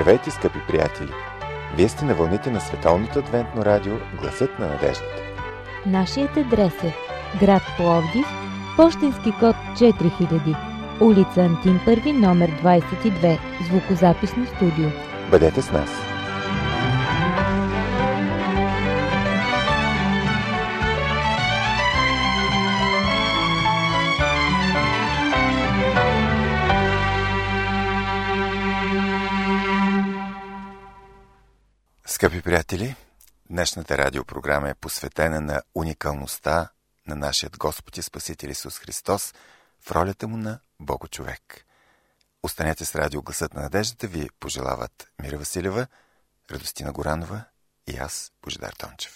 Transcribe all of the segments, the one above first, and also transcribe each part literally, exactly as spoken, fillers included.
Здравейте, скъпи приятели! Вие сте на вълните на Световното адвентно радио Гласът на надеждата. Нашият адрес е град Пловдив, пощенски код четири хиляди, улица Антим първи, номер двадесет и две, звукозаписно студио. Бъдете с нас! Скъпи приятели, днешната радиопрограма е посветена на уникалността на нашия Господ и Спасител Исус Христос в ролята му на Богочовек. Останете с радио Гласът на надеждата, ви пожелават Мира Василева, Радостина Горанова и аз, Божидар Тончев.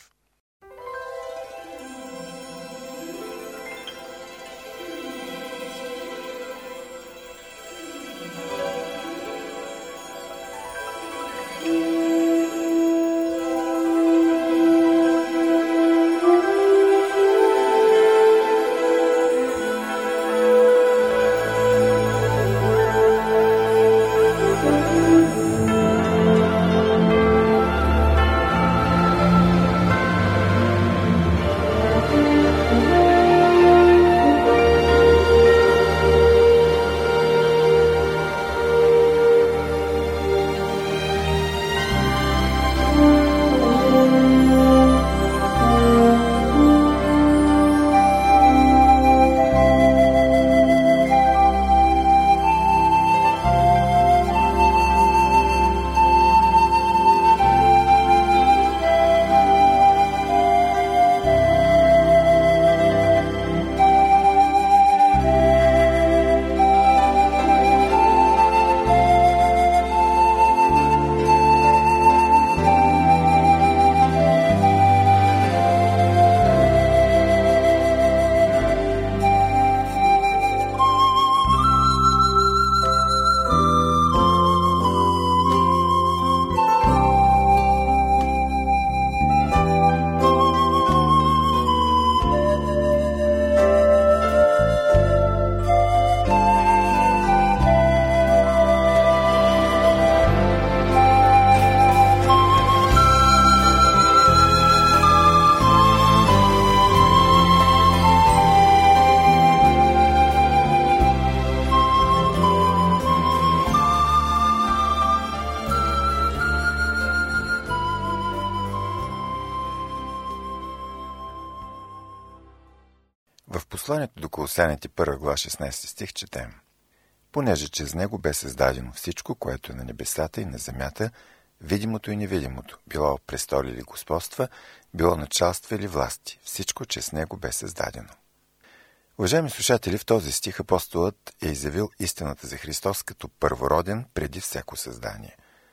В посланието до Колосяните, първа глава, шестнадесети стих, четем: понеже чрез него бе създадено всичко, което е на небесата и на земята, видимото и невидимото, било престоли или господства, било началства или власти, всичко чрез него бе създадено. Уважаеми слушатели, в този стих апостолът е изявил истината за Христос като първороден преди всяко създание.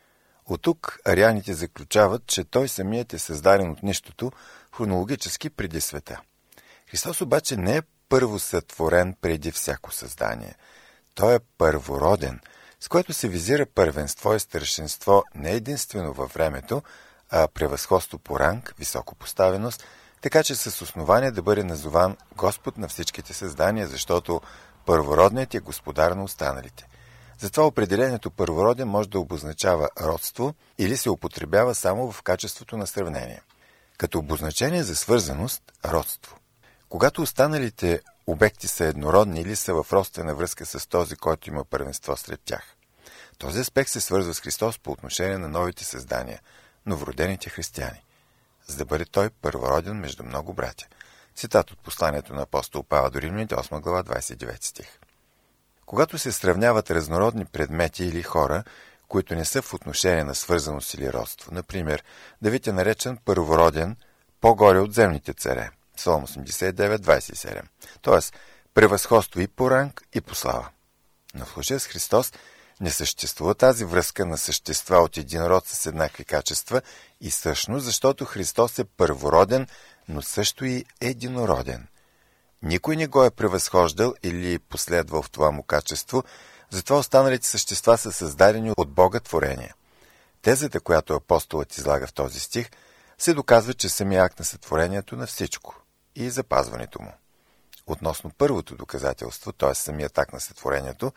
От тук арианите заключават, че той самият е създаден от нищото, хронологически преди света. Христос обаче не е първосътворен преди всяко създание. Той е първороден, с което се визира първенство и старшинство не единствено във времето, а превъзходство по ранг, високопоставеност, така че с основание да бъде назован Господ на всичките създания, защото първородният е господар на останалите. Затова определението първороден може да обозначава родство или се употребява само в качеството на сравнение. Като обозначение за свързаност – родство. Когато останалите обекти са еднородни или са в родствена връзка с този, който има първенство сред тях. Този аспект се свързва с Христос по отношение на новите създания, новородените християни, за да бъде той първороден между много братя. Цитат от посланието на апостол Павел до Римляните, осма глава, двадесет и девети стих. Когато се сравняват разнородни предмети или хора, които не са в отношение на свързаност или родство, например, Давид е наречен първороден по-горе от земните царе, Псалом осемдесет и девет, двадесет и седем. Тоест, превъзходство и по ранг, и по слава. Но в случая с Христос не съществува тази връзка на същества от един род с еднакви качества и същност, защото Христос е първороден, но също и единороден. Никой не го е превъзхождал или последвал в това му качество, затова останалите същества са създадени от Бога творения. Тезата, която апостолът излага в този стих, се доказва, че самия акт на сътворението на всичко и запазването му. Относно първото доказателство, т.е. самият акт на сътворението,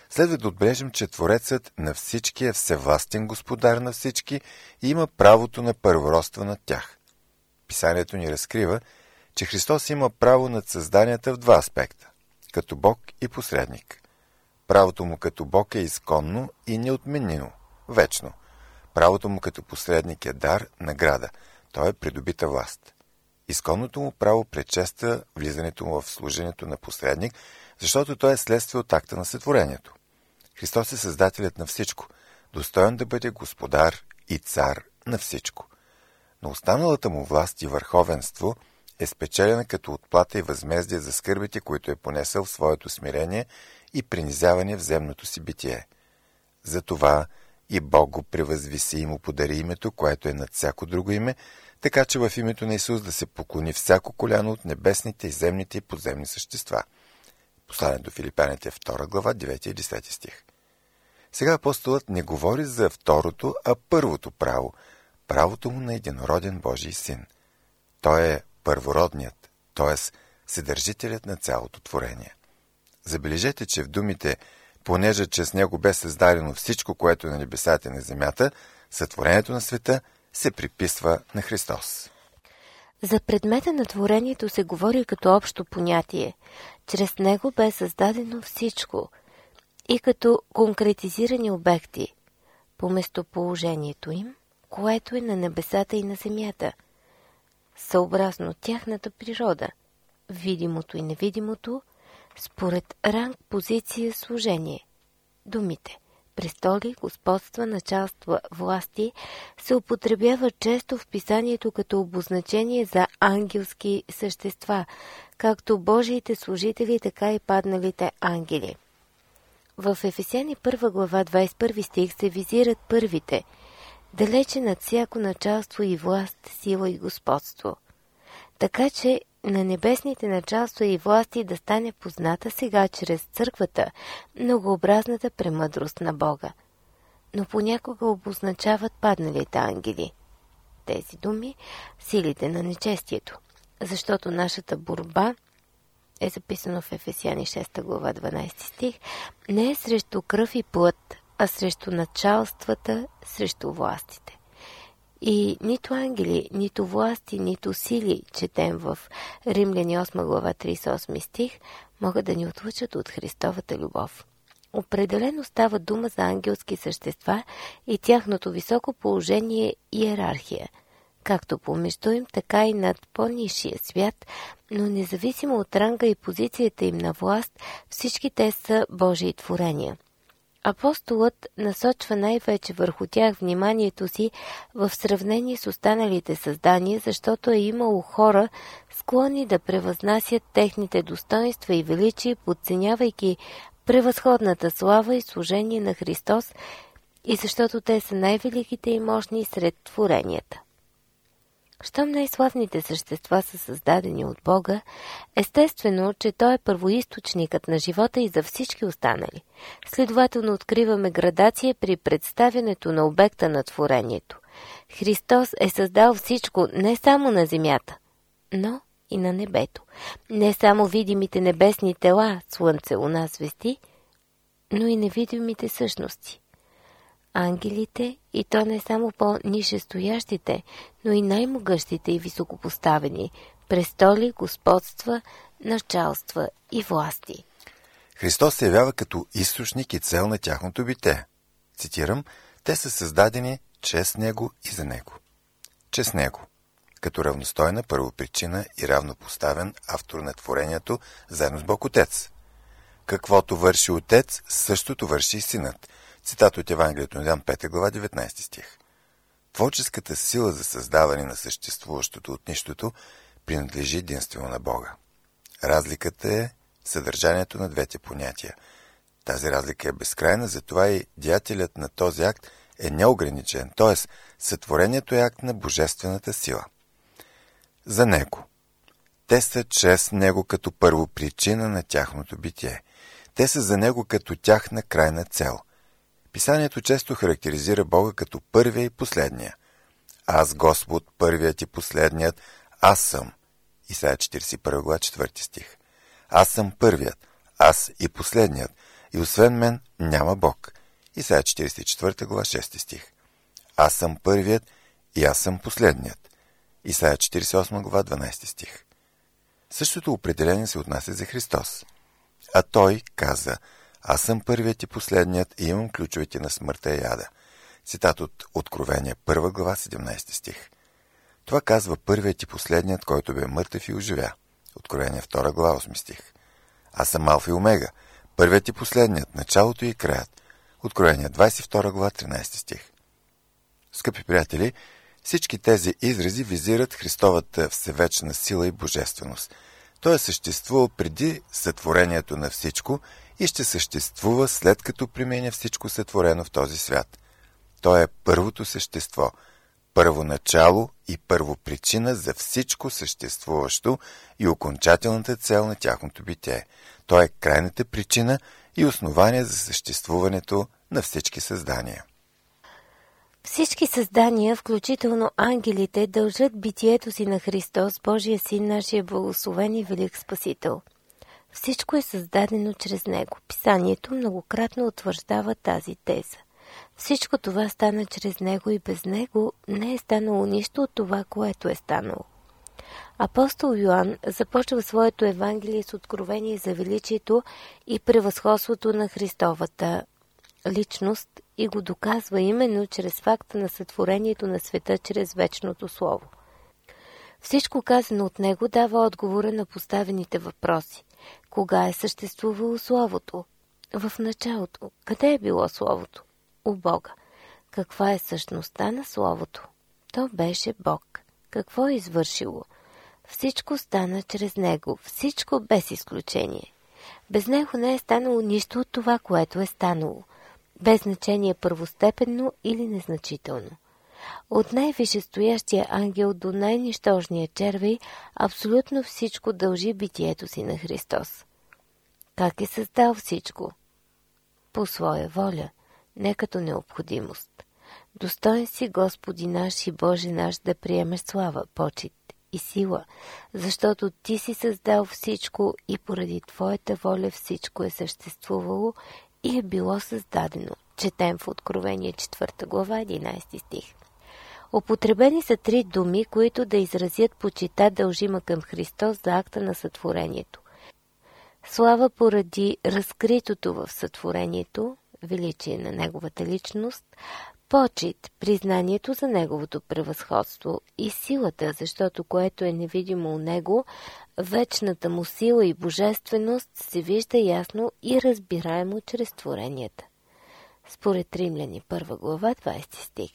следва да отбележим, че Творецът на всички е всевластен господар на всички и има правото на първородство над тях. Писанието ни разкрива, че Христос има право над създанията в два аспекта – като Бог и посредник. Правото му като Бог е изконно и неотменимо, вечно. Правото му като посредник е дар, награда, той е придобита власт. Изконното му право предшества влизането му в служенето на посредник, защото той е следствие от акта на сътворението. Христос е създателят на всичко, достоен да бъде господар и цар на всичко. Но останалата му власт и върховенство е спечелена като отплата и възмездие за скърбите, които е понесъл в своето смирение и принизяване в земното си битие. Затова и Бог го превъзвиси и му подари името, което е над всяко друго име, така че в името на Исус да се поклони всяко коляно от небесните и земните и подземни същества. Послание до Филипяните, втора глава, девети и десети стих. Сега апостолът не говори за второто, а първото право, правото му на единороден Божий син. Той е първородният, т.е. съдържителят на цялото творение. Забележете, че в думите «понеже чрез него бе създадено всичко, което е на небесата и на земята», сътворението на света се приписва на Христос. За предмета на творението се говори като общо понятие. Чрез него бе създадено всичко и като конкретизирани обекти по местоположението им, което е на небесата и на земята, съобразно тяхната природа, видимото и невидимото, според ранг, позиция, служение. Думите престоли, господства, началства, власти се употребяват често в писанието като обозначение за ангелски същества, както Божиите служители, така и падналите ангели. В Ефесяни първа глава, двадесет и първи стих се визират първите, далече над всяко началство и власт, сила и господство. Така че на небесните началства и власти да стане позната сега чрез църквата многообразната премъдрост на Бога. Но понякога обозначават падналите ангели. Тези думи – силите на нечестието, защото нашата борба, е записано в Ефесяни шеста глава, дванадесети стих, не е срещу кръв и плът, а срещу началствата, срещу властите. И нито ангели, нито власти, нито сили, четем в Римляни осма глава, тридесет и осми стих, могат да ни отлъчат от Христовата любов. Определено става дума за ангелски същества и тяхното високо положение и иерархия, както помежду им, така и над по-нисшия свят, но независимо от ранга и позицията им на власт, всички те са Божии творения. Апостолът насочва най-вече върху тях вниманието си в сравнение с останалите създания, защото е имало хора, склонни да превъзнасят техните достоинства и величие, подценявайки превъзходната слава и служение на Христос, и защото те са най-великите и мощни сред творенията. Щом най-славните същества са създадени от Бога, естествено, че Той е първоизточникът на живота и за всички останали. Следователно откриваме градация при представянето на обекта на творението. Христос е създал всичко не само на земята, но и на небето. Не само видимите небесни тела, слънце, луна, звезди, но и невидимите същности. Ангелите, и то не само по-нишестоящите, но и най-могъщите и високопоставени, престоли, господства, началства и власти. Христос се явява като източник и цел на тяхното бите. Цитирам, те са създадени чрез Него и за Него. Чрез Него, като равностойна първопричина и равнопоставен автор на творението, заедно с Бог Отец. Каквото върши Отец, същото върши и Синът. Цитат от Евангелието на Йоан, пета глава, деветнадесети стих. Творческата сила за създаване на съществуващото от нищото принадлежи единствено на Бога. Разликата е съдържанието на двете понятия. Тази разлика е безкрайна, затова и деятелят на този акт е неограничен, т.е. сътворението е акт на божествената сила. За Него. Те са чрез Него като първопричина на тяхното битие. Те са за Него като тяхна крайна цел. Писанието често характеризира Бога като първия и последния. Аз, Господ, първият и последният, аз съм. Исаия четиридесет и първа глава, четвърти стих. Аз съм първият, аз и последният. и освен мен няма Бог. Исаия четиридесет и четвърта глава, шести стих. Аз съм първият и аз съм последният. Исаия четиридесет и осма глава, дванадесети стих. Същото определение се отнася за Христос. А Той каза: аз съм първият и последният и имам ключовете на смъртта и ада. Цитат от Откровение, първа глава, седемнадесети стих. Това казва първият и последният, който бе мъртъв и оживя. Откровение, втора глава, осми стих. Аз съм Алфа и Омега, първият и последният, началото и краят. Откровение, двадесет и втора глава, тринадесети стих. Скъпи приятели, всички тези изрази визират Христовата всевечна сила и божественост. Той е съществувал преди сътворението на всичко и ще съществува след като премине всичко сътворено в този свят. Той е първото същество, първоначало и първопричина за всичко съществуващо и окончателната цел на тяхното битие. Той е крайната причина и основание за съществуването на всички създания. Всички създания, включително ангелите, дължат битието си на Христос, Божия Син, нашия благословен и велик Спасител. Всичко е създадено чрез Него. Писанието многократно утвърждава тази теза. Всичко това стана чрез Него и без Него не е станало нищо от това, което е станало. Апостол Йоан започва своето Евангелие с откровение за величието и превъзходството на Христовата личност и го доказва именно чрез факта на сътворението на света чрез вечното Слово. Всичко казано от Него дава отговора на поставените въпроси. Кога е съществувало Словото? В началото. Къде е било Словото? У Бога. Каква е същността на Словото? То беше Бог. Какво е извършило? Всичко стана чрез Него. Всичко без изключение. Без Него не е станало нищо от това, което е станало. Без значение първостепенно или незначително. От най-висшестоящия ангел до най-нищожния червей, абсолютно всичко дължи битието си на Христос. Как е създал всичко? По своя воля, не като необходимост. Достоен си, Господи наш и Боже наш, да приемеш слава, почит и сила, защото Ти си създал всичко и поради Твоята воля всичко е съществувало и е било създадено. Четем в Откровение четвърта глава, единадесети стих. Употребени са три думи, които да изразят почита дължима към Христос за акта на сътворението. Слава поради разкритото в сътворението, величие на Неговата личност, почит, признанието за Неговото превъзходство и силата, защото което е невидимо у Него, вечната му сила и божественост се вижда ясно и разбираемо чрез творенията. Според Римляни, първа глава, двадесети стих.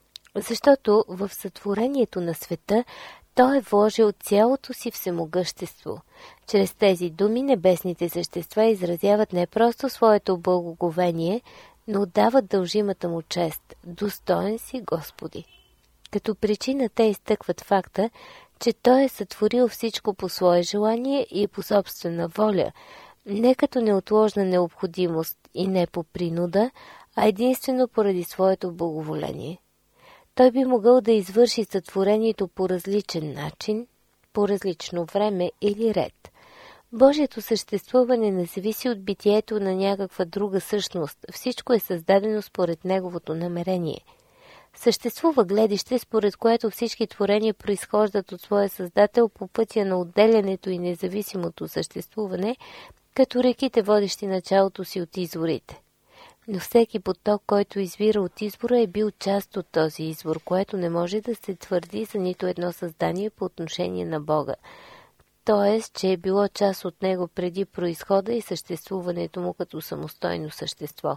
Защото в сътворението на света Той е вложил цялото си всемогъщество. Чрез тези думи небесните същества изразяват не просто своето благоговение, но отдават дължимата му чест. Достоен си, Господи. Като причина те изтъкват факта, че Той е сътворил всичко по свое желание и по собствена воля, не като неотложна необходимост и не по принуда, а единствено поради своето благоволение. Той би могъл да извърши сътворението по различен начин, по различно време или ред. Божието съществуване не зависи от битието на някаква друга същност. Всичко е създадено според Неговото намерение. Съществува гледище, според което всички творения произхождат от своя Създател по пътя на отделянето и независимото съществуване, като реките, водещи началото си от изворите. Но всеки поток, който извира от извора, е бил част от този извор, което не може да се твърди за нито едно създание по отношение на Бога. Тоест, че е било част от него преди произхода и съществуването му като самостойно същество.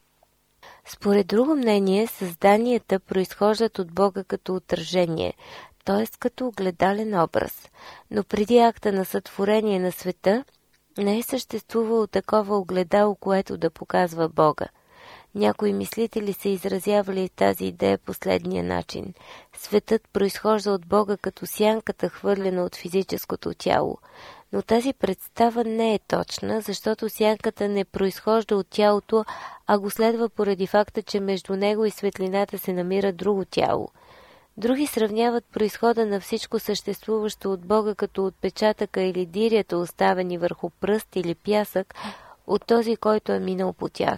Според друго мнение, създанията произхождат от Бога като отражение, т.е. като огледален образ. Но преди акта на сътворение на света, не е съществувало такова огледало, което да показва Бога. Някои мислители са изразявали тази идея последния начин. Светът произхожда от Бога като сянката, хвърлена от физическото тяло. Но тази представа не е точна, защото сянката не произхожда от тялото, а го следва поради факта, че между него и светлината се намира друго тяло. Други сравняват произхода на всичко съществуващо от Бога като отпечатъка или дирята, оставени върху пръст или пясък, от този, който е минал по тях.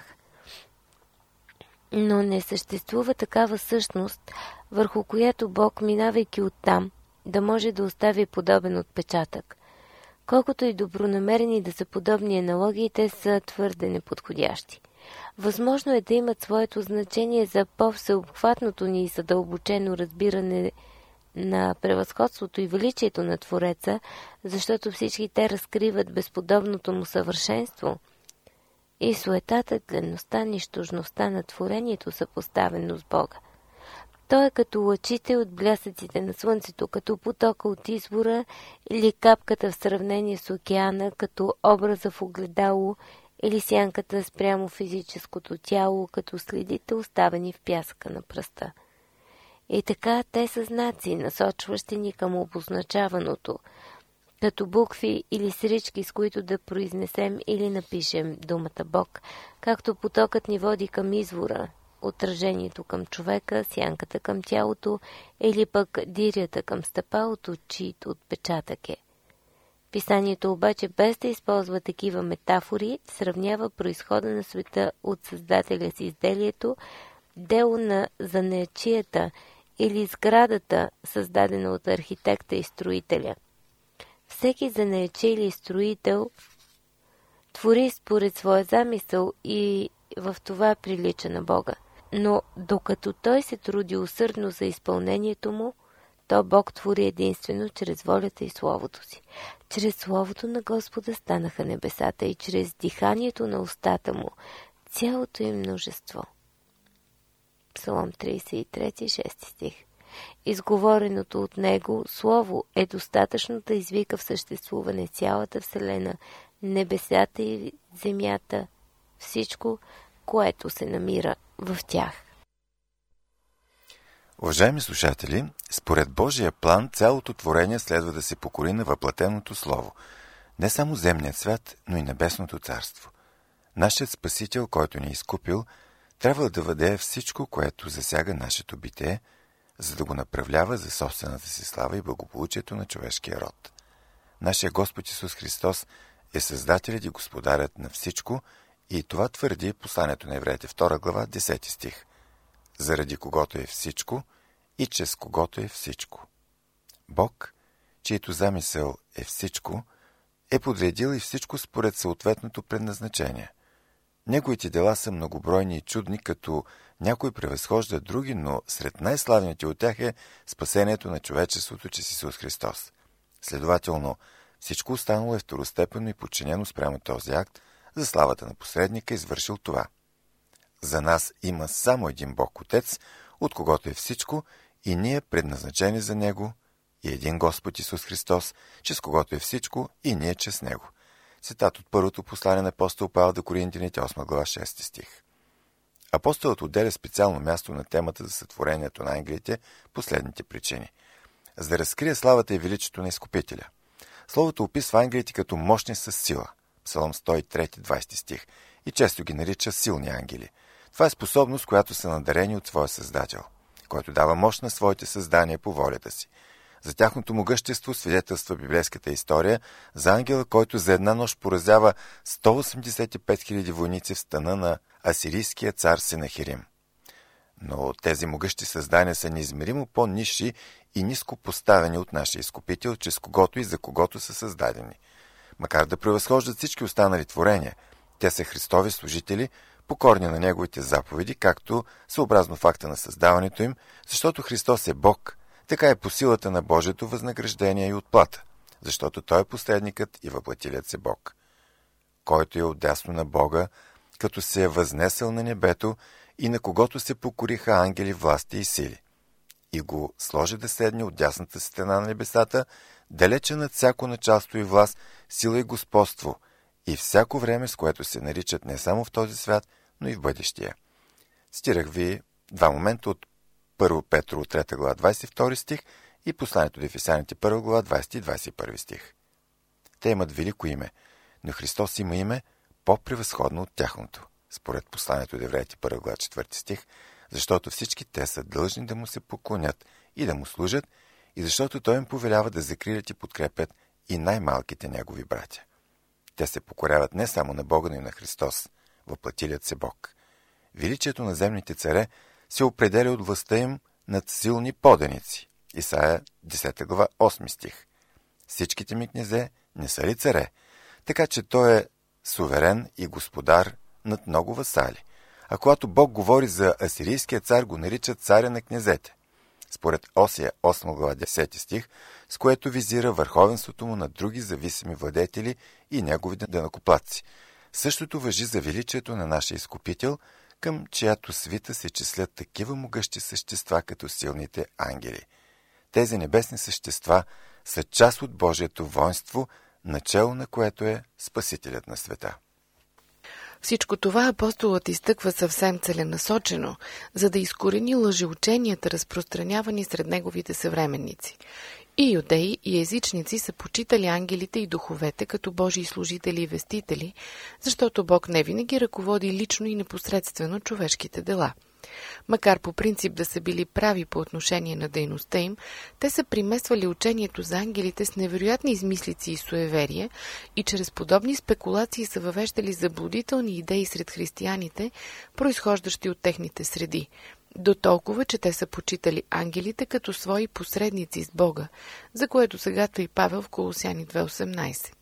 Но не съществува такава същност, върху която Бог, минавайки оттам, да може да остави подобен отпечатък. Колкото и добронамерени да са подобни аналогии, те са твърде неподходящи. Възможно е да имат своето значение за по-всеобхватното ни и задълбочено разбиране на превъзходството и величието на Твореца, защото всички те разкриват безподобното му съвършенство и суетата, тленността, нищожността на творението, съпоставено с Бога. Той е като лъчите от блясъците на слънцето, като потока от извора или капката в сравнение с океана, като образа в огледало или сянката спрямо физическото тяло, като следите оставени в пясъка на пръста. И така те са знаци, насочващи ни към обозначаваното, като букви или срички, с които да произнесем или напишем думата Бог, както потокът ни води към извора, отражението към човека, сянката към тялото или пък дирята към стъпалото, чието отпечатък е. Писанието обаче, без да използва такива метафори, сравнява произхода на света от Създателя с изделието, дело на занаятчията или сградата, създадена от архитекта и строителя. Всеки занаятчия или строител твори според своя замисъл и в това прилича на Бога. Но докато той се труди усърдно за изпълнението му, то Бог твори единствено чрез волята и Словото си. Чрез Словото на Господа станаха небесата и чрез диханието на устата му цялото им множество. Псалом тридесет и трети, шести стих. Изговореното от него слово е достатъчно да извика в съществуване цялата вселена, небесата и земята, всичко, което се намира в тях. Уважаеми слушатели, според Божия план цялото творение следва да се покори на въплатеното Слово. Не само земният свят, но и небесното царство. Нашият Спасител, който ни е изкупил, трябва да въдее всичко, което засяга нашето битие, за да го направлява за собствената си слава и благополучието на човешкия род. Нашия Господ Исус Христос е Създателят и Господарят на всичко и това твърди посланието на Евреите втора глава, десети стих. Заради когото е всичко и чрез когото е всичко. Бог, чието замисъл е всичко, е подредил и всичко според съответното предназначение. Неговите дела са многобройни и чудни, като някои превъзхождат други, но сред най-славните от тях е спасението на човечеството чрез Исус Христос. Следователно, всичко останало е второстепенно и подчинено спрямо този акт, за славата на посредника, извършил това. За нас има само един Бог Отец, от когото е всичко, и ние предназначени за Него, и един Господ Исус Христос, чрез когото е всичко, и ние чрез Него. Цитат от първото послание на апостол Павел до Коринтяните, осма глава, шести стих. Апостолът отделя специално място на темата за сътворението на ангелите по следните причини. За да разкрие славата и величието на Изкупителя. Словото описва ангелите като мощни с сила. Псалом сто и трети, двадесети стих. И често ги нарича силни ангели. Това е способност, която са надарени от своя Създател, който дава мощ на своите създания по волята си. За тяхното могъщество свидетелства библейската история за ангела, който за една нощ поразява сто осемдесет и пет хиляди войници в стана на асирийския цар Сенахерим. Но тези могъщи създания са неизмеримо по-нисши и ниско поставени от нашия Изкупител, чрез когото и за когото са създадени. Макар да превъзхождат всички останали творения, те са Христови служители, покорни на Неговите заповеди, както съобразно факта на създаването им, защото Христос е Бог, така е по силата на Божието възнаграждение и отплата, защото Той е посредникът и въплатилият се Бог, който е отдясно на Бога, като се е възнесъл на небето и на когото се покориха ангели, власти и сили, и го сложи да седне от дясната стена на небесата, далече над всяко началство и власт, сила и господство, и всяко време, с което се наричат не само в този свят, но и в бъдещия. Цитирах ви два момента от първо Петрово, трета глава, двадесет и втори стих и посланието до Ефесяните, първа глава, двадесети и двадесет и първи стих. Те имат велико име, но Христос има име по-превъзходно от тяхното, според посланието до Евреите, първа глава, четвърти стих, защото всички те са длъжни да му се поклонят и да му служат, и защото той им повелява да закрилят и подкрепят и най-малките негови братя. Те се покоряват не само на Бога, но и на Христос, въплатилият се Бог. Величието на земните царе се определя от властта им над силни поданици. Исаия десета глава, осми стих. Всичките ми князе не са ли царе? Така че той е суверен и господар над много васали. А когато Бог говори за асирийския цар, го нарича царя на князете. Според Осия осма глава, десети стих, с което визира върховенството му над други зависими владетели и негови данъкоплатци. Същото важи за величието на нашия изкупител, към чиято свита се числят такива могъщи същества, като силните ангели. Тези небесни същества са част от Божието воинство, начало на което е Спасителят на света. Всичко това апостолът изтъква съвсем целенасочено, за да изкорени лъжеученията, разпространявани сред неговите съвременници. И юдеи, и езичници са почитали ангелите и духовете като Божии служители и вестители, защото Бог не винаги ръководи лично и непосредствено човешките дела. Макар по принцип да са били прави по отношение на дейността им, те са примесвали учението за ангелите с невероятни измислици и суеверия и чрез подобни спекулации са въвеждали заблудителни идеи сред християните, произхождащи от техните среди, до толкова, че те са почитали ангелите като свои посредници с Бога, за което сега и Павел в Колосяни две осемнайсет.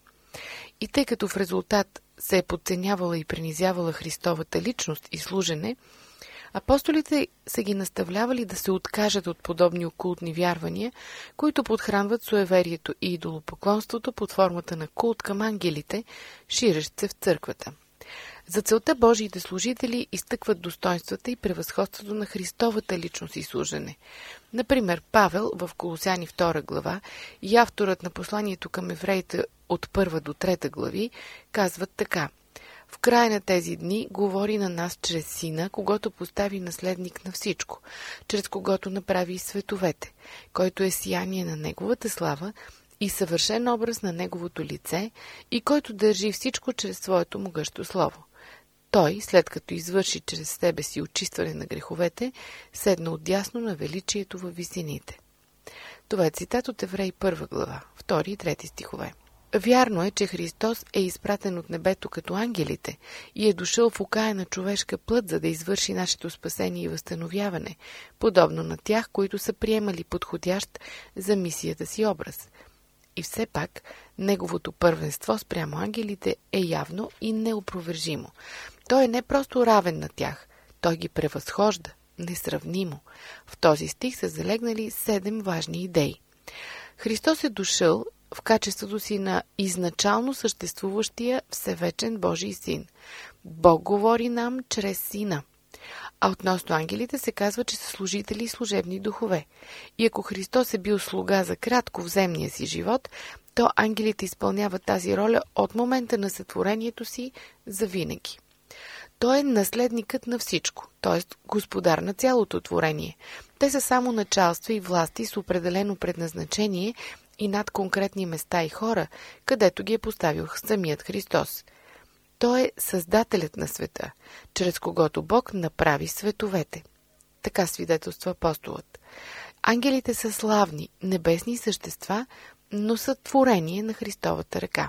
И тъй като в резултат се е подценявала и принизявала Христовата личност и служене, апостолите са ги наставлявали да се откажат от подобни окултни вярвания, които подхранват суеверието и идолопоклонството под формата на култ към ангелите, ширещ се в църквата. За целта Божиите служители изтъкват достоинствата и превъзходството на Христовата личност и служене. Например, Павел в Колосяни втора глава и авторът на посланието към евреите от първа до трета глави казват така: в края на тези дни говори на нас чрез Сина, когото постави наследник на всичко, чрез когото направи и световете, който е сияние на Неговата слава и съвършен образ на Неговото лице и който държи всичко чрез своето могъщо слово. Той, след като извърши чрез себе си очистване на греховете, седна отдясно на величието във висините. Това е цитат от Евреи първа глава, втори и трети стихове. Вярно е, че Христос е изпратен от небето като ангелите и е дошъл в окаяна човешка плът, за да извърши нашето спасение и възстановяване, подобно на тях, които са приемали подходящ за мисията си образ. И все пак, неговото първенство спрямо ангелите е явно и неопровержимо. Той е не просто равен на тях, той ги превъзхожда, несравнимо. В този стих са залегнали седем важни идеи. Христос е дошъл в качеството си на изначално съществуващия всевечен Божий син. Бог говори нам чрез Сина. А относно ангелите се казва, че са служители и служебни духове. И ако Христос е бил слуга за кратко в земния си живот, то ангелите изпълняват тази роля от момента на сътворението си за винаги. Той е наследникът на всичко, т.е. господар на цялото творение. Те са само началства и власти с определено предназначение и над конкретни места и хора, където ги е поставил самият Христос. Той е създателят на света, чрез когото Бог направи световете. Така свидетелства апостолът. Ангелите са славни, небесни същества, но са творение на Христовата ръка.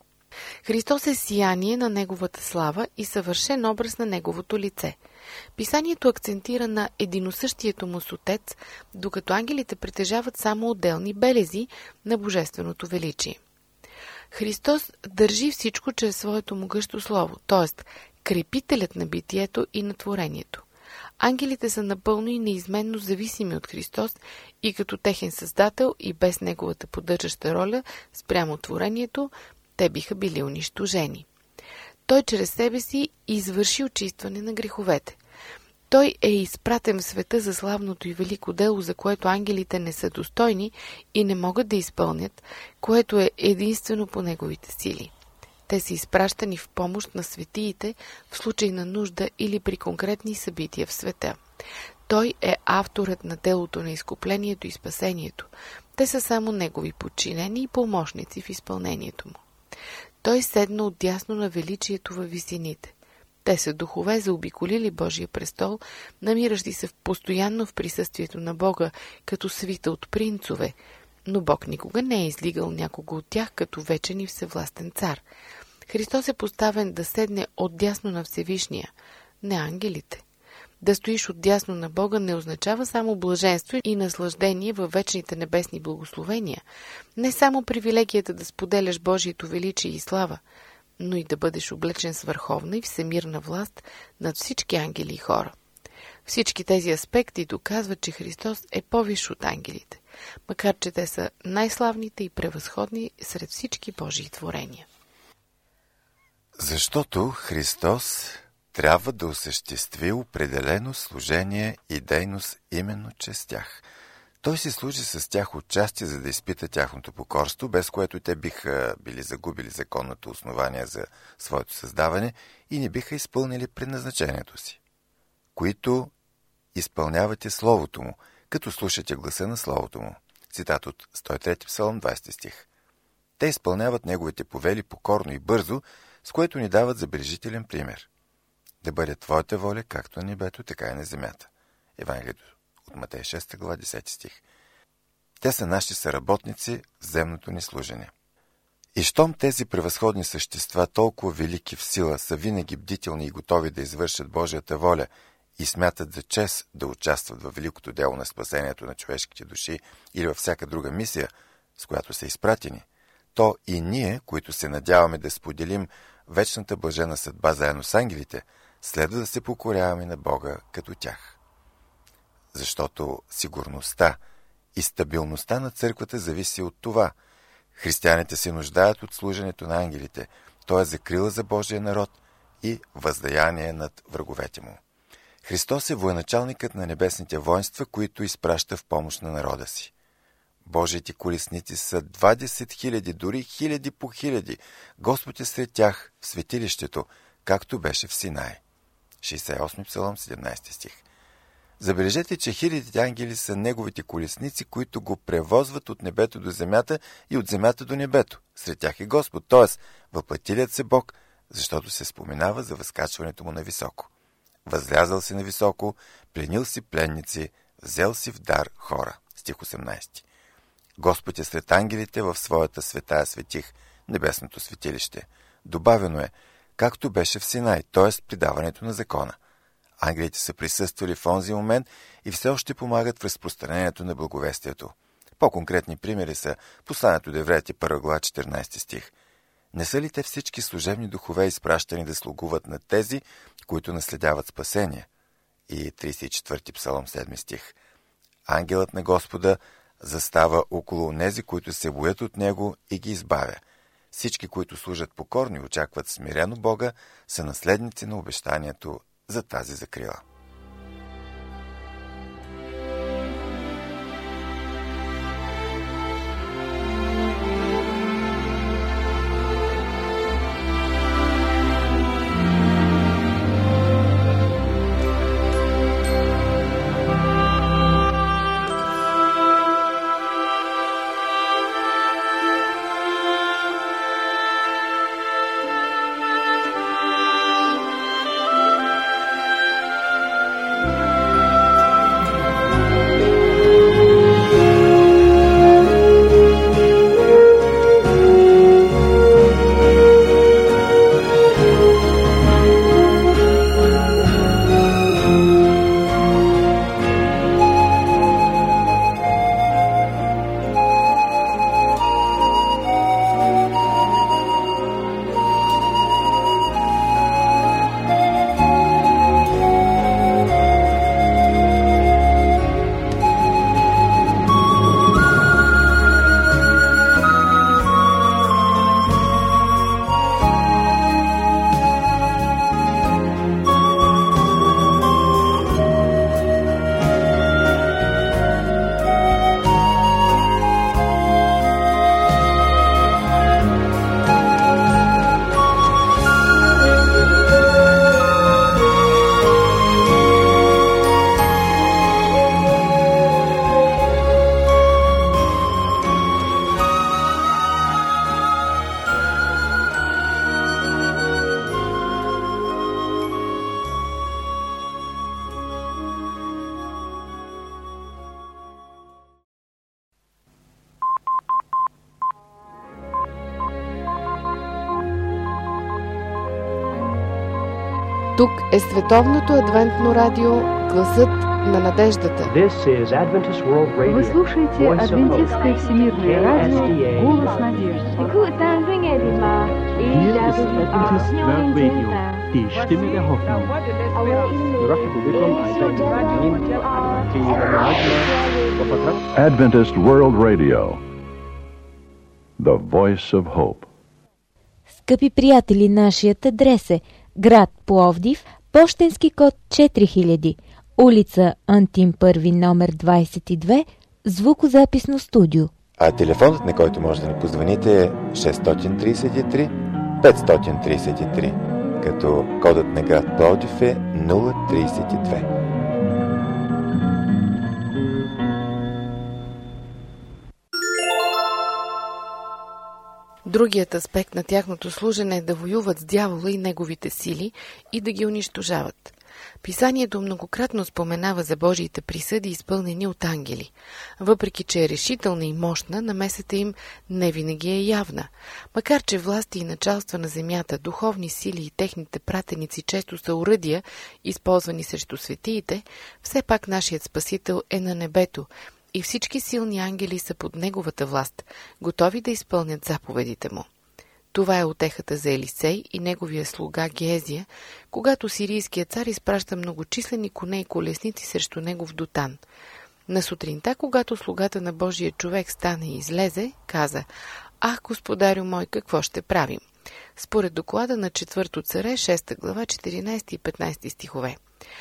Христос е сияние на Неговата слава и съвършен образ на Неговото лице. Писанието акцентира на единосъщието му с Отец, докато ангелите притежават само отделни белези на божественото величие. Христос държи всичко чрез своето могъщо слово, т.е. крепителят на битието и на творението. Ангелите са напълно и неизменно зависими от Христос и като техен създател и без неговата поддържаща роля спрямо творението, те биха били унищожени. Той чрез себе си извърши очистване на греховете. Той е изпратен в света за славното и велико дело, за което ангелите не са достойни и не могат да изпълнят, което е единствено по неговите сили. Те са изпращани в помощ на светиите в случай на нужда или при конкретни събития в света. Той е авторът на делото на изкуплението и спасението. Те са само негови подчинени и помощници в изпълнението му. Той седна отдясно на величието във висините. Те са духове заобиколили Божия престол, намиращи се постоянно в присъствието на Бога, като свита от принцове, но Бог никога не е излигал някого от тях като вечен и всевластен цар. Христос е поставен да седне отдясно на Всевишния, не ангелите. Да стоиш отдясно на Бога не означава само блаженство и наслаждение във вечните небесни благословения, не само привилегията да споделяш Божието величие и слава, но и да бъдеш облечен с върховна и всемирна власт над всички ангели и хора. Всички тези аспекти доказват, че Христос е по-висш от ангелите, макар че те са най-славните и превъзходни сред всички Божии творения. Защото Христос трябва да осъществи определено служение и дейност именно чрез тях. Той си служи с тях отчасти, за да изпита тяхното покорство, без което те биха били загубили законното основание за своето създаване и не биха изпълнили предназначението си, които изпълнявате Словото му, като слушате гласа на Словото му. Цитат от сто и трети псалом, двадесети стих. Те изпълняват неговите повели покорно и бързо, с което ни дават забележителен пример. Да бъде твоята воля, както на небето, така и на земята. Евангелието от Матей шеста глава, десети стих. Те са наши съработници в земното ни служене. И щом тези превъзходни същества, толкова велики в сила, са винаги бдителни и готови да извършат Божията воля и смятат за чест да участват във великото дело на спасението на човешките души или във всяка друга мисия, с която са изпратени, то и ние, които се надяваме да споделим вечната блажена съдба заедно с ангелите, следва да се покоряваме на Бога като тях. Защото сигурността и стабилността на църквата зависи от това. Християните се нуждаят от служенето на ангелите, т.е. закрила за Божия народ и въздаяние над враговете му. Христос е военачалникът на небесните воинства, които изпраща в помощ на народа си. Божиите колесници са двадесет хиляди, дори хиляди по хиляди. Господ е сред тях в светилището, както беше в Синай. шейсет и осми псалом, седемнадесети стих. Забележете, че хилядите ангели са неговите колесници, които го превозват от небето до земята и от земята до небето. Сред тях е Господ, т.е. въплатилият се Бог, защото се споменава за възкачването му на високо. Възлязал си на високо, пленил си пленници, взел си в дар хора. Стих осемнадесети. Господ е сред ангелите в своята светая светих, небесното светилище. Добавено е, както беше в Синай, т.е. при даването на закона. Ангелите са присъствали в онзи момент и все още помагат в разпространението на благовестието. По-конкретни примери са посланието до евреите, първа глава, четиринадесети стих. Не са ли те всички служебни духове изпращани да слугуват на тези, които наследяват спасение? И тридесет и четвърти псалом, седми стих. Ангелът на Господа застава около онези, които се боят от него и ги избавя. Всички, които служат покорно и очакват смирено Бога, са наследници на обещанието за тази закрила. Тук е Световното адвентно радио, гласът на надеждата. Вы слушаете Адвентистское всемирное радио «Голос надежды». Adventist World Radio, the voice of hope. Скъпи приятели, нашият адрес е град Пловдив, пощенски код четири хиляди, улица Антим първи, номер двадесет и две, звукозаписно студио. А телефонът, на който може да ни позвоните, е шест три три пет три три, като кодът на град Пловдив е нула тридесет и две. Другият аспект на тяхното служене е да воюват с дявола и неговите сили и да ги унищожават. Писанието многократно споменава за Божиите присъди, изпълнени от ангели. Въпреки че е решителна и мощна, намесата им не винаги е явна. Макар че власти и началства на земята, духовни сили и техните пратеници често са оръдия, използвани срещу светиите, все пак нашият Спасител е на небето и всички силни ангели са под неговата власт, готови да изпълнят заповедите му. Това е утехата за Елисей и неговия слуга Геезия, когато сирийският цар изпраща многочислени коне и колесници срещу негов Дотан. На сутринта, когато слугата на Божия човек стане и излезе, каза: „Ах, господарю мой, какво ще правим?“ Според доклада на четвърто царе, шеста глава, четиринадесети и петнадесети стихове.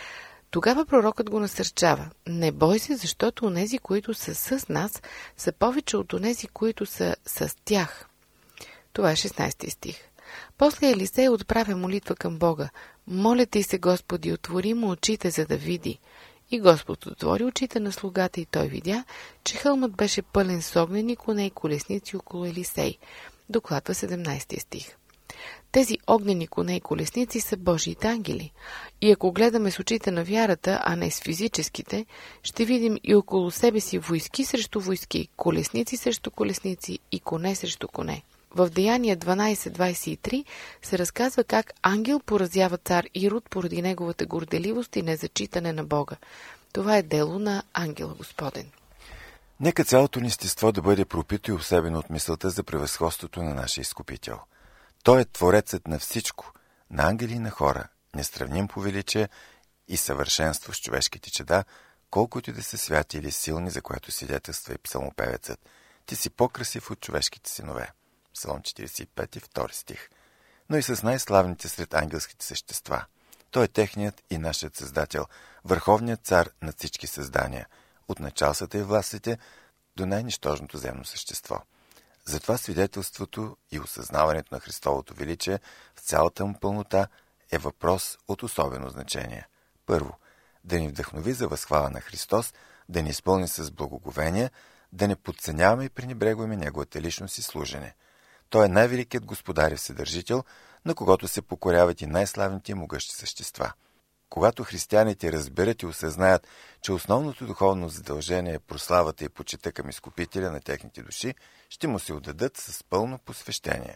Тогава пророкът го насърчава: „Не бой се, защото онези, които са с нас, са повече от онези, които са с тях.“ Това е шестнадесети стих. После Елисей отправя молитва към Бога: „Моля ти се, Господи, отвори му очите, за да види.“ И Господ отвори очите на слугата и той видя, че хълмът беше пълен с огнени коне и колесници около Елисей. Докладва седемнадесети стих. Тези огнени коне и колесници са Божиите ангели. И ако гледаме с очите на вярата, а не с физическите, ще видим и около себе си войски срещу войски, колесници срещу колесници и коне срещу коне. В Деяния дванадесет двадесет и три се разказва как ангел поразява цар Ирод поради неговата горделивост и незачитане на Бога. Това е дело на ангела Господен. Нека цялото ни естество да бъде пропито и обсебено от мисълта за превъзходството на нашия изкупител. Той е творецът на всичко, на ангели и на хора, несравним по величие и съвършенство с човешките чеда, колкото и да са святи или силни, за което свидетелства и псалмопевецът. Ти си по-красив от човешките синове. Псалом четиридесет и пети, втори стих. Но и с най-славните сред ангелските същества. Той е техният и нашият Създател, върховният цар над всички създания, от началствата и властите до най-нищожното земно същество. Затова свидетелството и осъзнаването на Христовото величие в цялата му пълнота е въпрос от особено значение. Първо, да ни вдъхнови за възхвала на Христос, да ни изпълни с благоговение, да не подценяваме и пренебрегваме Неговата личност и служене. Той е най-великият Господар и Вседържител, на когото се покоряват и най-славните и могъщи същества. Когато християните разберат и осъзнаят, че основното духовно задължение е прославата и почита към Изкупителя на техните души, ще му се отдадат с пълно посвещение.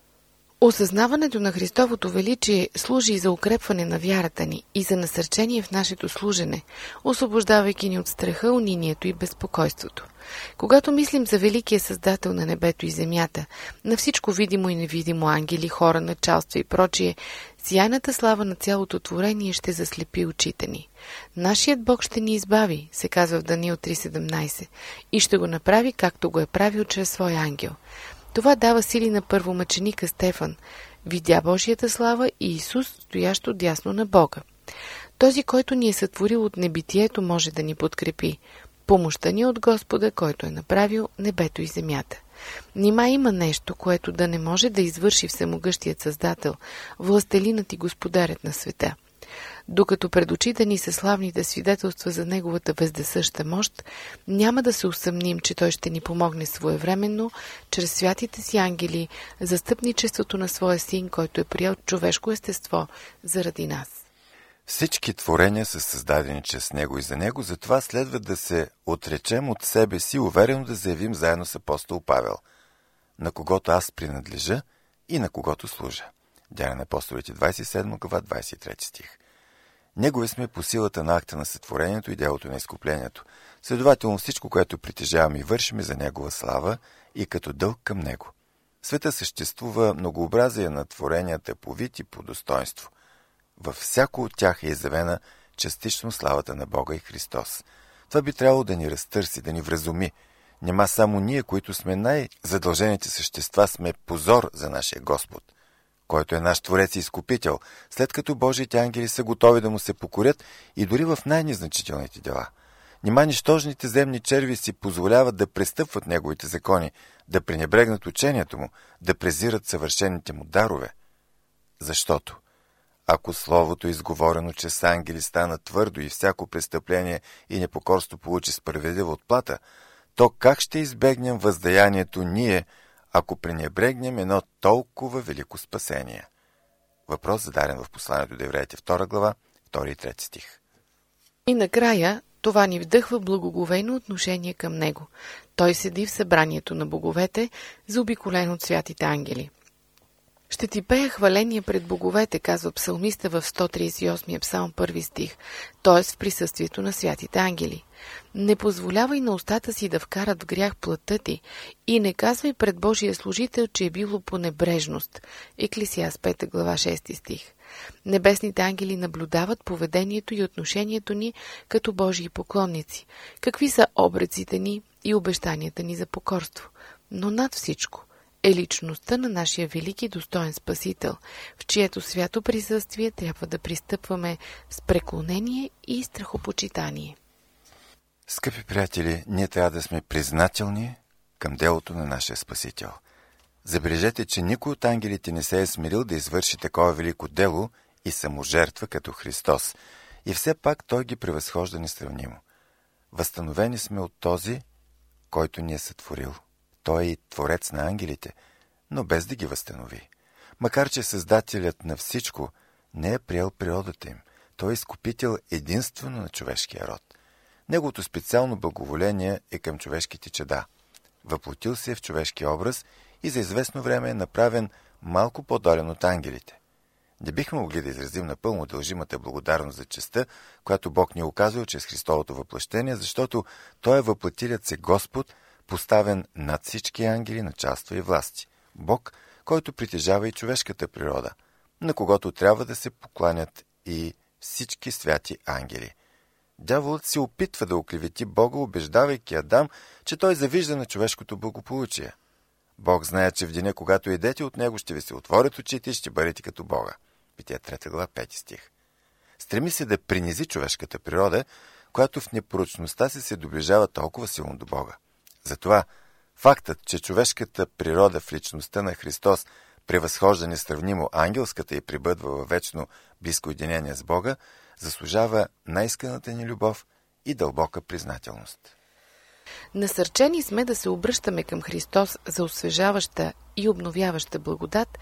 Осъзнаването на Христовото величие служи и за укрепване на вярата ни и за насърчение в нашето служене, освобождавайки ни от страха, унинието и безпокойството. Когато мислим за великия Създател на небето и земята, на всичко видимо и невидимо, ангели, хора, началства и прочие, сияйната слава на цялото творение ще заслепи очите ни. Нашият Бог ще ни избави, се казва в Даниил три седемнадесет, и ще го направи, както го е правил чрез своя ангел. Това дава сили на първомъченика Стефан. Видя Божията слава и Исус, стоящо дясно на Бога. Този, който ни е сътворил от небитието, може да ни подкрепи. Помощта ни от Господа, който е направил небето и земята. Нима има нещо, което да не може да извърши всемогъщият Създател, властелинът и господарят на света. Докато пред очите ни са славните свидетелства за Неговата вездесъща мощ, няма да се усъмним, че Той ще ни помогне своевременно, чрез святите си ангели, застъпничеството на Своя Син, който е приел човешко естество заради нас. Всички творения са създадени чрез Него и за Него, затова следва да се отречем от себе си, уверено да заявим заедно с апостол Павел, на когото аз принадлежа и на когото служа. Деяния на апостолите, двадесет и седма глава, двадесет и трети стих. Негови сме по силата на акта на сътворението и делото на изкуплението. Следователно всичко, което притежаваме и вършим, за Негова слава и като дълг към Него. В света съществува многообразие на творенията по вид и по достоинство. Във всяко от тях е изявена частично славата на Бога и Христос. Това би трябвало да ни разтърси, да ни вразуми. Нема само ние, които сме най-задължените същества, сме позор за нашия Господ, който е наш Творец и Изкупител, след като Божиите ангели са готови да му се покорят и дори в най-незначителните дела. Нима нищожните земни черви си позволяват да престъпват неговите закони, да пренебрегнат учението му, да презират съвършените му дарове. Защото, ако словото изговорено чрез ангели стана твърдо и всяко престъпление и непокорство получи справедлива отплата, то как ще избегнем въздаянието ние, ако пренебрегнем едно толкова велико спасение? Въпрос зададен в посланието до евреите, втора глава, втори и трети стих. И накрая това ни вдъхва благоговейно отношение към Него. Той седи в събранието на боговете, заобиколен от святите ангели. Ще ти пея хваление пред боговете, казва псалмиста в сто тридесет и осми псалм, първи стих, т.е. в присъствието на святите ангели. Не позволявай на устата си да вкарат в грях плътта ти и не казвай пред Божия служител, че е било по небрежност. Еклесиаст, пета глава, шести стих. Небесните ангели наблюдават поведението и отношението ни като Божии поклонници. Какви са обреците ни и обещанията ни за покорство? Но над всичко е личността на нашия велики достоен Спасител, в чието свято присъствие трябва да пристъпваме с преклонение и страхопочитание. Скъпи приятели, ние трябва да сме признателни към делото на нашия Спасител. Забележете, че никой от ангелите не се е смирил да извърши такова велико дело и саможертва като Христос. И все пак Той ги превъзхожда несравнимо. Възстановени сме от този, който ни е сътворил. Той е и Творец на ангелите, но без да ги възстанови. Макар че Създателят на всичко не е приел природата им, Той е изкупител единствено на човешкия род. Неговото специално благоволение е към човешките чеда. Въплотил се е в човешки образ и за известно време е направен малко по-долен от ангелите. Не бихме могли да изразим напълно дължимата благодарност за честта, която Бог ни е оказал чрез Христовото въплъщение, защото Той е въплатилят се Господ, поставен над всички ангели, началства и власти. Бог, който притежава и човешката природа, на когото трябва да се покланят и всички святи ангели. Дяволът се опитва да оклевети Бога, убеждавайки Адам, че той завижда на човешкото благополучие. Бог знае, че в деня, когато идете от него, ще ви се отворят очите и ще бъдете като Бога. Битие трета глава, пети стих. Стреми се да принизи човешката природа, която в непорочността си се доближава толкова силно до Бога. Затова фактът, че човешката природа в личността на Христос превъзхожда несравнимо ангелската и прибъдва във вечно близко единение с Бога, заслужава най-исканата ни любов и дълбока признателност. Насърчени сме да се обръщаме към Христос за освежаваща и обновяваща благодат,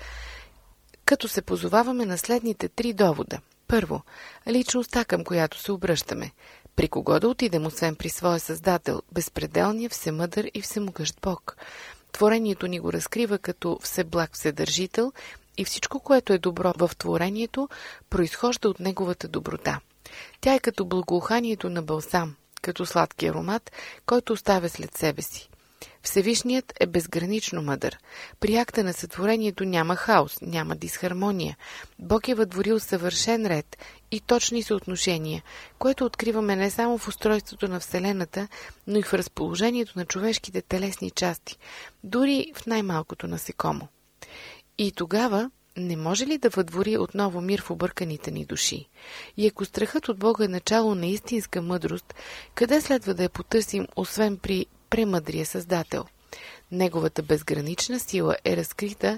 като се позоваваме на следните три довода. Първо, личността, към която се обръщаме. При кого да отидем, освен при своя Създател, безпределния, всемъдър и всемогъщ Бог? Творението ни го разкрива като всеблаг вседържител и всичко, което е добро в творението, произхожда от неговата доброта. Тя е като благоуханието на балсам, като сладки аромат, който оставя след себе си. Всевишният е безгранично мъдър. При акта на сътворението няма хаос, няма дисхармония. Бог е въдворил съвършен ред и точни съотношения, което откриваме не само в устройството на Вселената, но и в разположението на човешките телесни части, дори в най-малкото насекомо. И тогава не може ли да въдвори отново мир в обърканите ни души? И ако страхът от Бога е начало на истинска мъдрост, къде следва да я потърсим, освен при премъдрия Създател? Неговата безгранична сила е разкрита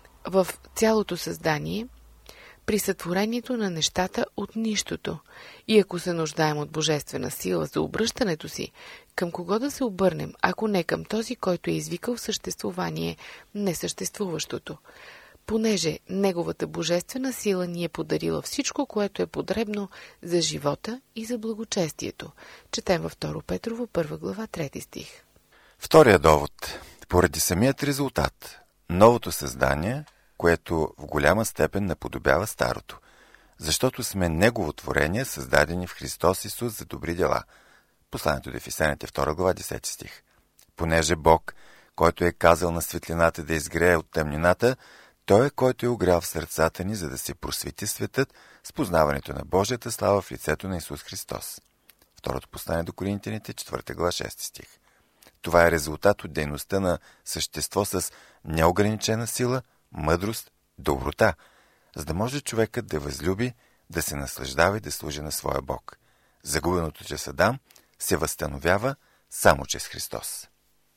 в цялото създание, при сътворението на нещата от нищото. И ако се нуждаем от божествена сила за обръщането си, към кого да се обърнем, ако не към този, който е извикал в съществувание несъществуващото? Понеже неговата божествена сила ни е подарила всичко, което е потребно за живота и за благочестието. Четем във втора Петрова, първа глава, трети стих. Втория довод. Поради самият резултат, новото създание което в голяма степен наподобява старото, защото сме Негово творение, създадени в Христос Исус за добри дела. Посланието до Ефесяните, втора глава, десети стих. Понеже Бог, който е казал на светлината да изгрее от тъмнината, Той е, който е огрял в сърцата ни, за да се просвети светът с познаването на Божията слава в лицето на Исус Христос. Второто послание до Коринтяните, четвърта глава, шести стих. Това е резултат от дейността на същество с неограничена сила, мъдрост, доброта, за да може човекът да възлюби, да се наслаждава и да служи на своя Бог. Загубеното чрез Адам се възстановява само чрез Христос.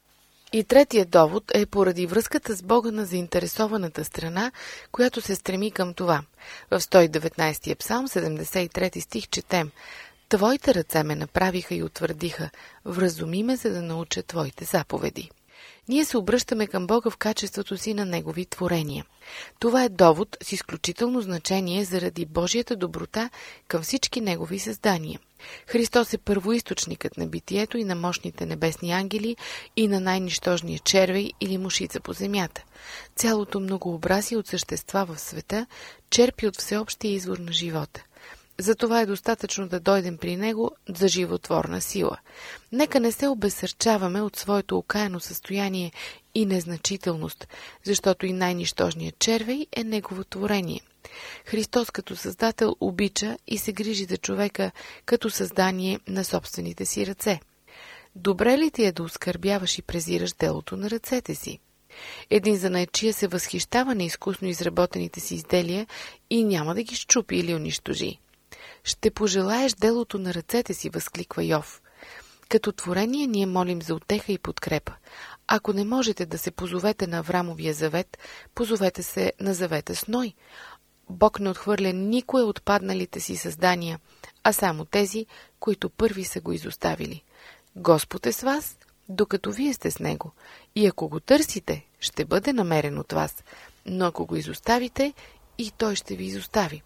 И третият довод е поради връзката с Бога на заинтересованата страна, която се стреми към това. В сто и деветнадесети псалм, седемдесет и трети стих четем: Твоите ръце ме направиха и утвърдиха, вразуми ме, за да науча Твоите заповеди. Ние се обръщаме към Бога в качеството си на Негови творения. Това е довод с изключително значение заради Божията доброта към всички Негови създания. Христос е първоизточникът на битието и на мощните небесни ангели и на най-нищожния червей или мушица по земята. Цялото многообразие от същества в света черпи от всеобщия извор на живота. Затова е достатъчно да дойдем при Него за животворна сила. Нека не се обезсърчаваме от своето окаяно състояние и незначителност, защото и най-нищожният червей е Негово творение. Христос като Създател обича и се грижи за човека като създание на собствените си ръце. Добре ли ти е да оскърбяваш и презираш делото на ръцете си? Един занаятчия се възхищава на изкусно изработените си изделия и няма да ги счупи или унищожи. Ще пожелаеш делото на ръцете си, възкликва Йов. Като творение ние молим за утеха и подкрепа. Ако не можете да се позовете на Аврамовия завет, позовете се на завета с Ной. Бог не отхвърля никое от падналите си създания, а само тези, които първи са го изоставили. Господ е с вас, докато вие сте с Него. И ако го търсите, ще бъде намерен от вас. Но ако го изоставите, и Той ще ви изостави.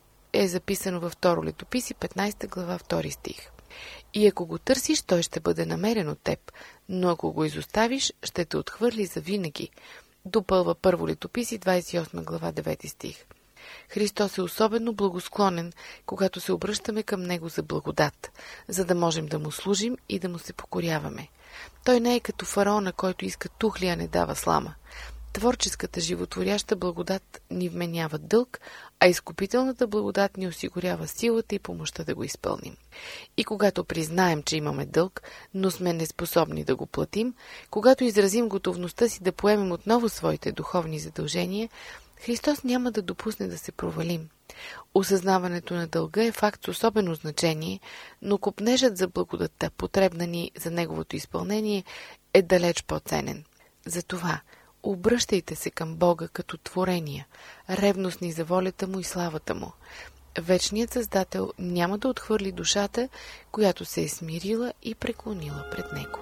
Е записано във Второ летописи, петнадесета глава, втори стих. И ако го търсиш, той ще бъде намерен от теб, но ако го изоставиш, ще те отхвърли завинаги. Допълва Първо летописи, двадесет и осма глава, девети стих. Христос е особено благосклонен, когато се обръщаме към Него за благодат, за да можем да Му служим и да Му се покоряваме. Той не е като фараона, който иска тухли, а не дава слама. Творческата животворяща благодат ни вменява дълг, а изкупителната благодат ни осигурява силата и помощта да го изпълним. И когато признаем, че имаме дълг, но сме неспособни да го платим, когато изразим готовността си да поемем отново своите духовни задължения, Христос няма да допусне да се провалим. Осъзнаването на дълга е факт с особено значение, но копнежът за благодатта, потребна ни за неговото изпълнение, е далеч по-ценен. Затова обръщайте се към Бога като творения, ревностни за волята Му и славата Му. Вечният Създател няма да отхвърли душата, която се е смирила и преклонила пред Него.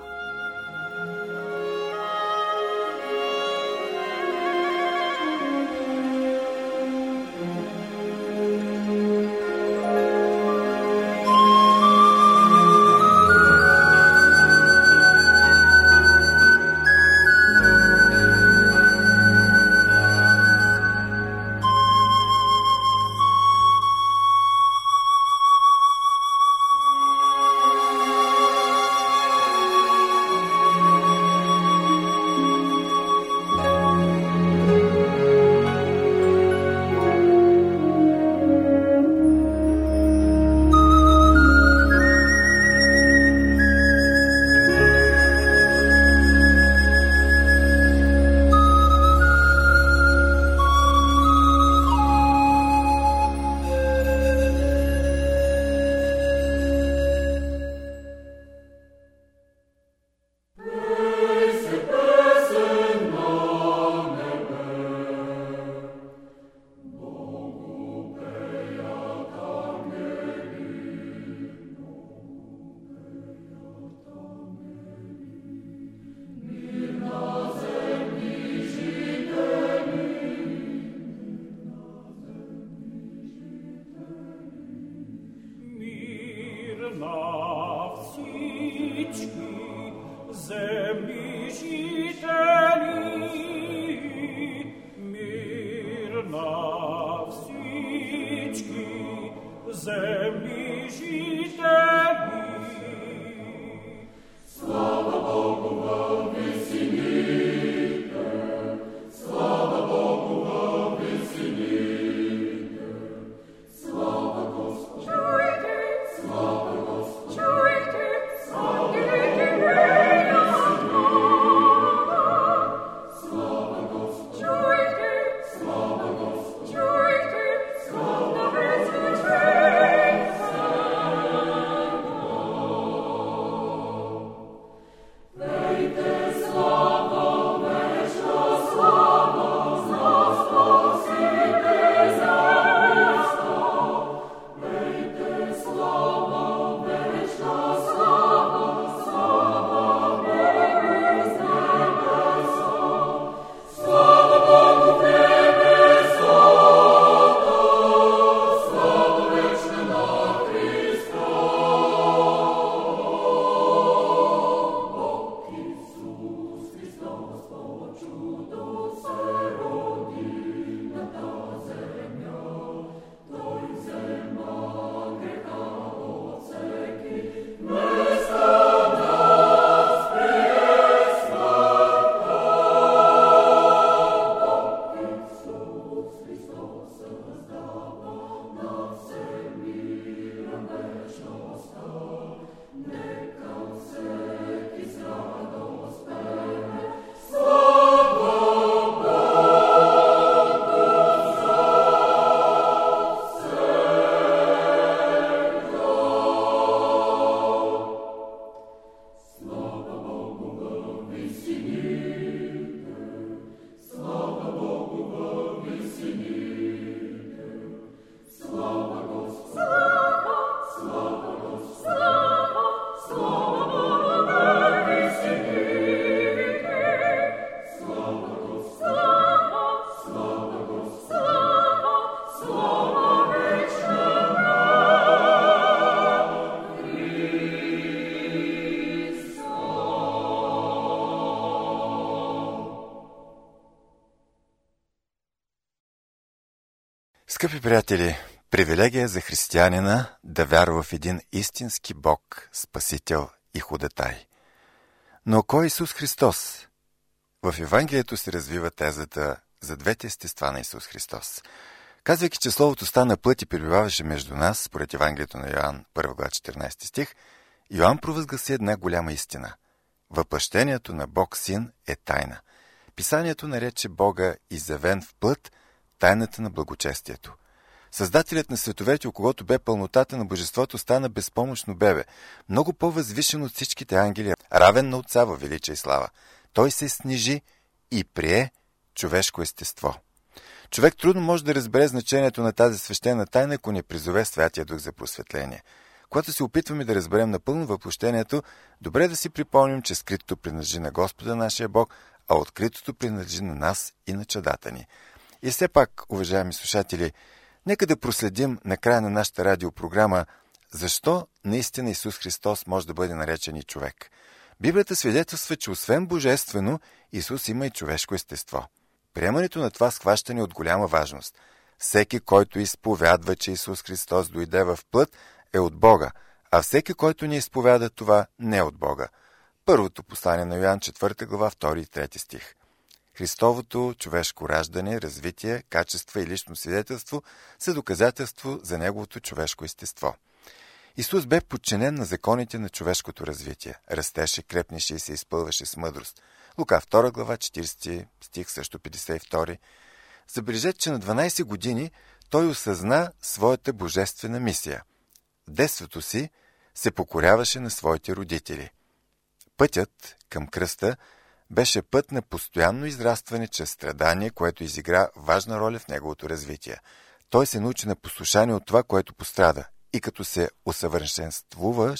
Скъпи приятели, привилегия за християнина да вярва в един истински Бог, Спасител и ходатай. Но кой е Исус Христос? В Евангелието се развива тезата за двете естества на Исус Христос. Казвайки, че Словото стана плът и пребиваваше между нас, според Евангелието на Йоан, първа глава, четиринайсети стих, Йоан провъзгласи една голяма истина. Въплъщението на Бог Син е тайна. Писанието нарече Бога изявен в плът, тайната на благочестието. Създателят на световете, у когото бе пълнотата на божеството, стана безпомощно бебе, много по-възвишен от всичките ангели, равен на Отца във величие и слава. Той се снижи и прие човешко естество. Човек трудно може да разбере значението на тази свещена тайна, ако не призове Святия Дух за просветление. Когато се опитваме да разберем напълно въплъщението, добре да си припомним, че скритото принадлежи на Господа нашия Бог, а откритото принадлежи на нас и на чадата ни. И все пак, уважаеми слушатели, нека да проследим на края на нашата радиопрограма защо наистина Исус Христос може да бъде наречен и човек. Библията свидетелства, че освен божествено, Исус има и човешко естество. Приемането на това схващане е от голяма важност. Всеки, който изповядва, че Исус Христос дойде в плът, е от Бога, а всеки, който не изповяда това, не е от Бога. Първото послание на Йоан, четвърта глава, втори и трети стих. Христовото човешко раждане, развитие, качества и лично свидетелство са доказателство за неговото човешко естество. Исус бе подчинен на законите на човешкото развитие. Растеше, крепнеше и се изпълваше с мъдрост. Лука втора глава, четиридесети стих, също петдесет и втори. Забележете, че на дванайсет години той осъзна своята божествена мисия. В детството си се покоряваше на своите родители. Пътят към кръста беше път на постоянно израстване чрез страдание, което изигра важна роля в неговото развитие. Той се научи на послушание от това, което пострада, и като се усъвършенствува,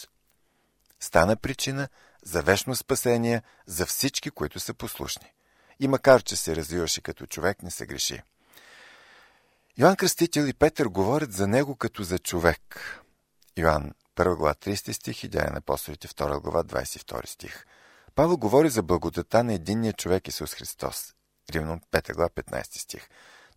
стана причина за вечно спасение за всички, които са послушни. И макар, че се развиваше като човек, не се греши. Йоан Кръстител и Петър говорят за него като за човек. Йоан първа глава, тридесети стих и Деяния на апостолите, втора глава, двайсет и втори стих. Павел говори за благодата на единния човек Исус Христос. Римляни пета глава, петнайсети стих.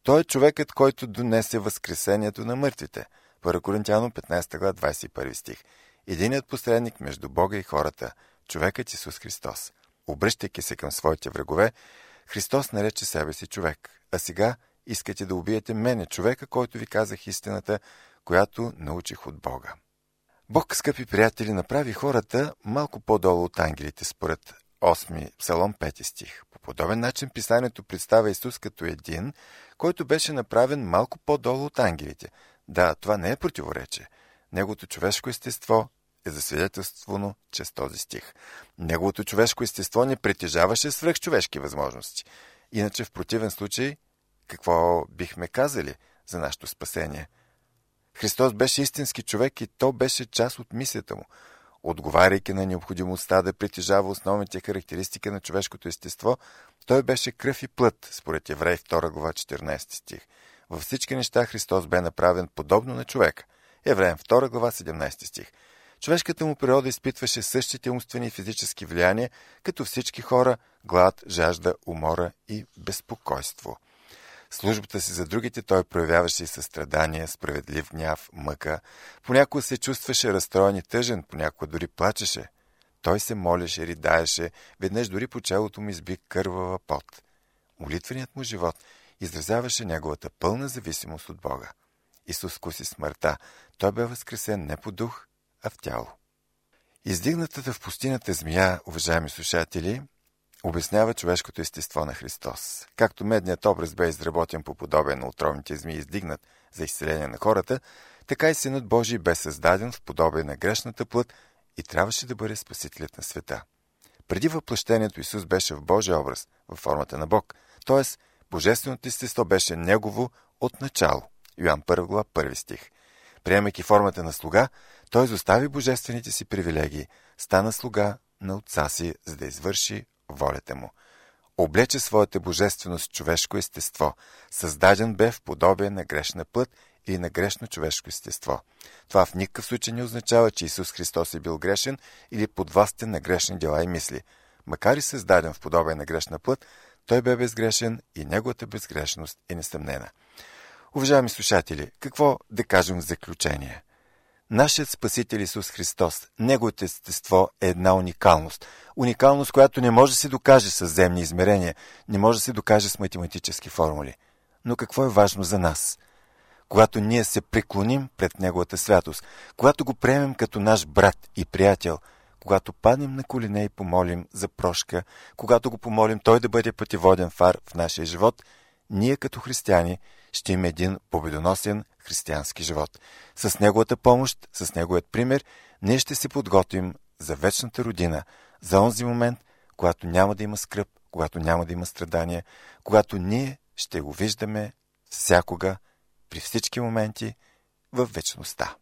Той е човекът, който донесе възкресението на мъртвите. Първо Коринтяно петнадесета глава двадесет и първи стих. Единият посредник между Бога и хората, човекът Исус Христос. Обръщайки се към своите врагове, Христос нарече себе си човек. А сега искате да убиете мене, човека, който ви казах истината, която научих от Бога. Бог, скъпи приятели, направи хората малко по-долу от ангелите, според осми Псалом пети стих. По подобен начин писанието представя Исус като един, който беше направен малко по-долу от ангелите. Да, това не е противоречие. Неговото човешко естество е засвидетелствано чрез този стих. Неговото човешко естество не притежаваше свръхчовешки възможности. Иначе в противен случай, какво бихме казали за нашето спасение? Христос беше истински човек и то беше част от мисията му. Отговаряйки на необходимостта да притежава основните характеристики на човешкото естество, той беше кръв и плът, според Евреи втора глава четиринадесети стих. Във всички неща Христос бе направен подобно на човека. Евреям втора глава седемнадесети стих. Човешката му природа изпитваше същите умствени и физически влияния, като всички хора, глад, жажда, умора и безпокойство. Службата си за другите той проявяваше и състрадание, справедлив гняв, мъка. Понякога се чувстваше разстроен и тъжен, понякога дори плачеше. Той се молеше, ридаеше, веднъж дори по челото му изби кървава пот. Молитвеният му живот изразяваше неговата пълна зависимост от Бога. Исус вкуси смъртта. Той бе възкресен не по дух, а в тяло. Издигнатата в пустинята змия, уважаеми слушатели, обяснява човешкото естество на Христос. Както медният образ бе изработен по подобие на отровните змии, издигнат за изцеление на хората, така и Синът Божий бе създаден в подобие на грешната плът и трябваше да бъде спасителят на света. Преди въплъщението Исус беше в Божия образ, във формата на Бог, т.е. божественото естество беше негово от начало. Йоан първа глава първи стих. Приемайки формата на слуга, той изостави божествените си привилегии, стана слуга на отца си, за да извърши волята му. Облече своята божественост човешко естество, създаден бе в подобие на грешна плът или на грешно човешко естество. Това в никакъв случай не означава, че Исус Христос е бил грешен или подвластен на грешни дела и мисли. Макар и създаден в подобие на грешна плът, той бе безгрешен и неговата безгрешност е несъмнена. Уважаеми слушатели, какво да кажем в заключение? Нашият Спасител Исус Христос, неговото естество е една уникалност. Уникалност, която не може да се докаже с земни измерения, не може да се докаже с математически формули. Но какво е важно за нас? Когато ние се преклоним пред неговата святост, когато го приемем като наш брат и приятел, когато паднем на колене и помолим за прошка, когато го помолим той да бъде пътеводен фар в нашия живот, ние като християни ще имаме един победоносен християнски живот. С неговата помощ, с неговият пример, ние ще се подготвим за вечната родина, за онзи момент, когато няма да има скръб, когато няма да има страдания, когато ние ще го виждаме всякога, при всички моменти, в вечността.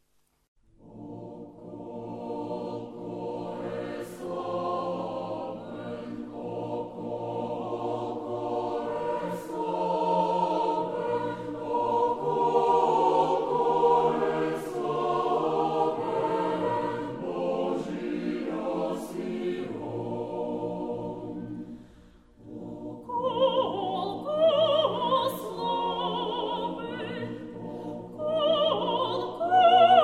Oh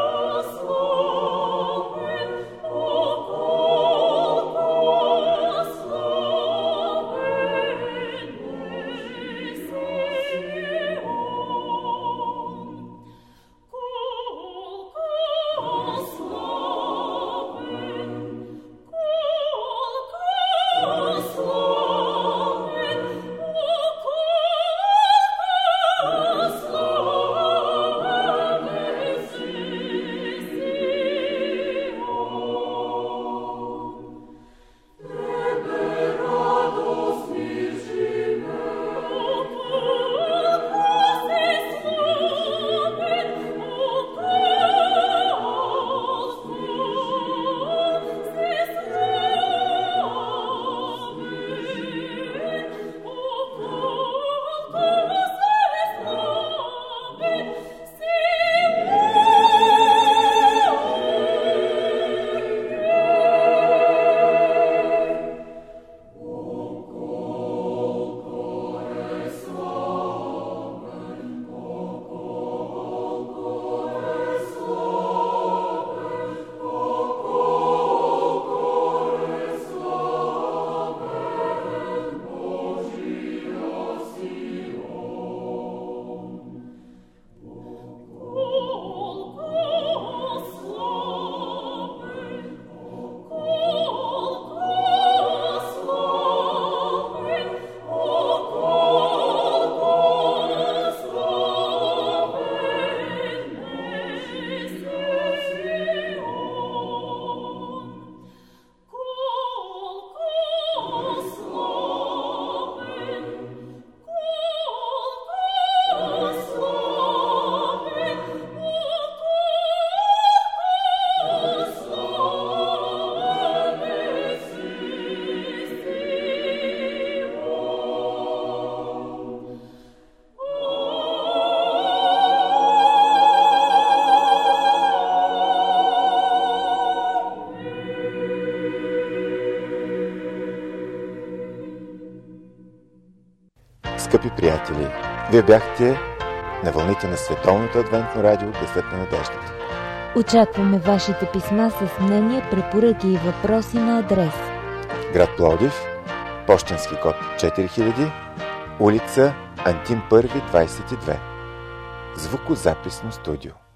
Скъпи приятели, вие бяхте на вълните на Световното адвентно радио Гласът на надеждата. Очакваме вашите писма с мнения, препоръки и въпроси на адрес: град Пловдив, пощенски код четири хиляди, улица Антим първи, двайсет и две. Звукозаписно студио.